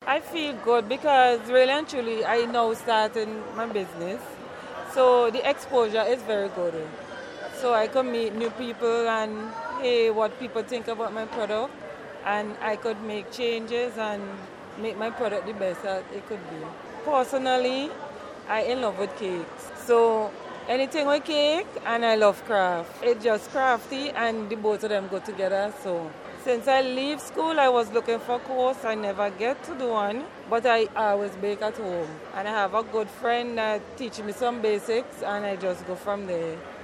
I feel good because really and truly I now starting my business. So the exposure is very good. So I could meet new people and hear what people think about my product, and I could make changes and make my product the best that it could be. Personally, I in love with cakes. So anything with cake and I love craft. It's just crafty and the both of them go together. So since I leave school, I was looking for a course. I never get to do one, but I always bake at home. And I have a good friend that teach me some basics and I just go from there.